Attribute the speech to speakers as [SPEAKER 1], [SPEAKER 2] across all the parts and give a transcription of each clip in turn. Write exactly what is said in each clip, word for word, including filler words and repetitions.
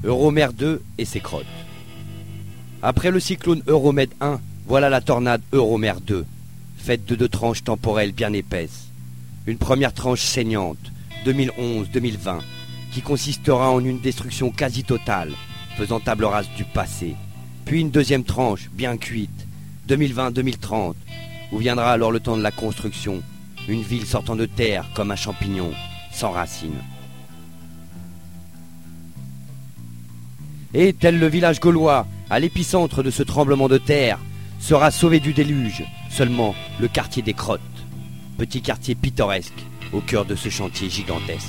[SPEAKER 1] Euromer deux et ses crottes. Après le cyclone Euromed un, voilà la tornade Euromer deux, faite de deux tranches temporelles bien épaisses. Une première tranche saignante, deux mille onze deux mille vingt, qui consistera en une destruction quasi totale, faisant table rase du passé. Puis une deuxième tranche, bien cuite, deux mille vingt deux mille trente, où viendra alors le temps de la construction, une ville sortant de terre comme un champignon, sans racines. Et tel le village gaulois, à l'épicentre de ce tremblement de terre, sera sauvé du déluge, seulement le quartier des Crottes, petit quartier pittoresque au cœur de ce chantier gigantesque.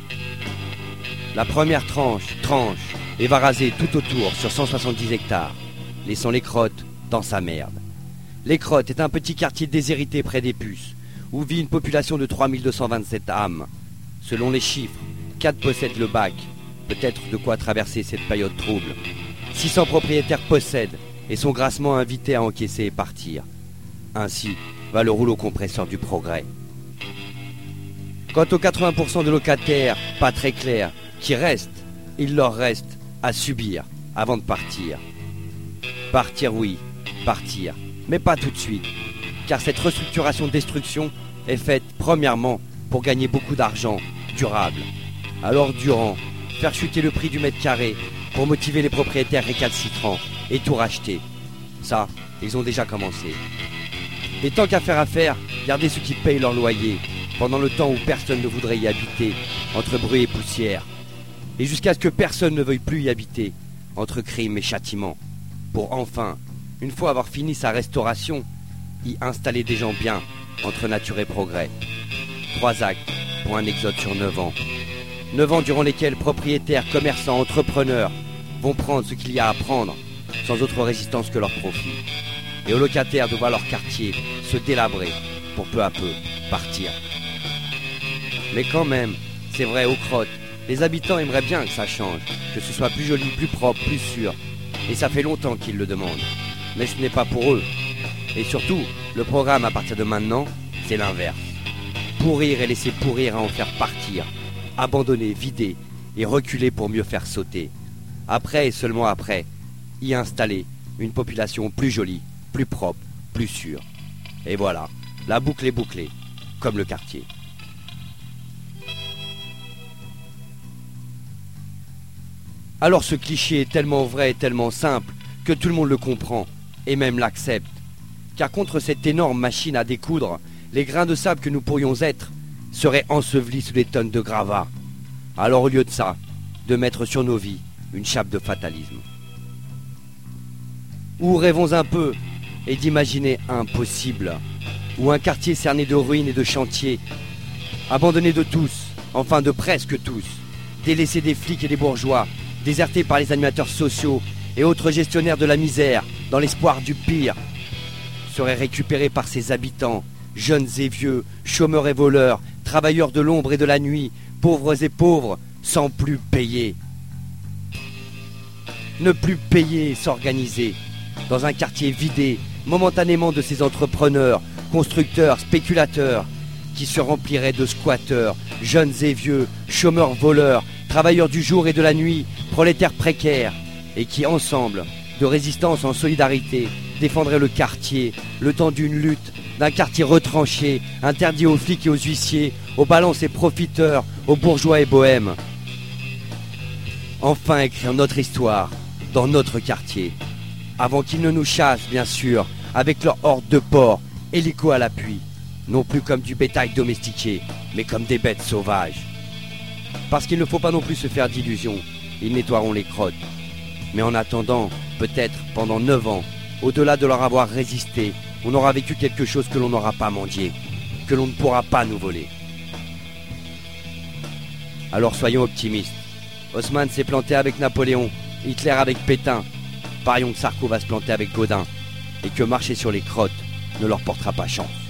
[SPEAKER 1] La première tranche, tranche, et va raser tout autour sur cent soixante-dix hectares, laissant les Crottes dans sa merde. Les Crottes est un petit quartier déshérité près des Puces, où vit une population de trois mille deux cent vingt-sept âmes. Selon les chiffres, quatre possèdent le bac, peut-être de quoi traverser cette période trouble. six cents propriétaires possèdent et sont grassement invités à encaisser et partir. Ainsi va le rouleau compresseur du progrès. Quant aux quatre-vingts pour cent de locataires, pas très clairs, qui restent, il leur reste à subir avant de partir. Partir oui, partir, mais pas tout de suite, car cette restructuration-destruction est faite premièrement pour gagner beaucoup d'argent, durable. Alors durant, faire chuter le prix du mètre carré pour motiver les propriétaires récalcitrants et tout racheter. Ça, ils ont déjà commencé. Et tant qu'à faire à faire, gardez ceux qui payent leur loyer, pendant le temps où personne ne voudrait y habiter, entre bruit et poussière. Et jusqu'à ce que personne ne veuille plus y habiter, entre crime et châtiment, pour enfin, une fois avoir fini sa restauration, y installer des gens bien, entre nature et progrès. Trois actes pour un exode sur neuf ans. Neuf ans durant lesquels propriétaires, commerçants, entrepreneurs vont prendre ce qu'il y a à prendre, sans autre résistance que leur profit. Et aux locataires de voir leur quartier se délabrer pour peu à peu partir. Mais quand même, c'est vrai, aux Crottes, les habitants aimeraient bien que ça change, que ce soit plus joli, plus propre, plus sûr. Et ça fait longtemps qu'ils le demandent. Mais ce n'est pas pour eux. Et surtout, le programme à partir de maintenant, c'est l'inverse. Pourrir et laisser pourrir à en faire partir. Abandonner, vider et reculer pour mieux faire sauter. Après et seulement après, y installer une population plus jolie, plus propre, plus sûre. Et voilà, la boucle est bouclée, comme le quartier. Alors ce cliché est tellement vrai et tellement simple que tout le monde le comprend et même l'accepte. Car contre cette énorme machine à découdre, les grains de sable que nous pourrions être seraient ensevelis sous des tonnes de gravats. Alors au lieu de ça, de mettre sur nos vies une chape de fatalisme. Ou rêvons un peu et d'imaginer impossible, ou un quartier cerné de ruines et de chantiers, abandonné de tous, enfin de presque tous, délaissé des flics et des bourgeois, déserté par les animateurs sociaux et autres gestionnaires de la misère, dans l'espoir du pire, serait récupéré par ses habitants, jeunes et vieux, chômeurs et voleurs, travailleurs de l'ombre et de la nuit, pauvres et pauvres, sans plus payer. Ne plus payer et s'organiser, dans un quartier vidé, momentanément de ces entrepreneurs, constructeurs, spéculateurs, qui se rempliraient de squatteurs, jeunes et vieux, chômeurs voleurs, travailleurs du jour et de la nuit, prolétaires précaires, et qui ensemble, de résistance en solidarité, défendraient le quartier, le temps d'une lutte, d'un quartier retranché, interdit aux flics et aux huissiers, aux balances et profiteurs, aux bourgeois et bohèmes. Enfin écrire notre histoire, dans notre quartier, avant qu'ils ne nous chassent, bien sûr, avec leur horde de porcs, hélico à l'appui, non plus comme du bétail domestiqué, mais comme des bêtes sauvages. Parce qu'il ne faut pas non plus se faire d'illusions, ils nettoieront les crottes. Mais en attendant, peut-être pendant neuf ans, au-delà de leur avoir résisté, on aura vécu quelque chose que l'on n'aura pas mendié, que l'on ne pourra pas nous voler. Alors soyons optimistes. Haussmann s'est planté avec Napoléon, Hitler avec Pétain. Parions que Sarko va se planter avec Gaudin, et que marcher sur les crottes ne leur portera pas chance.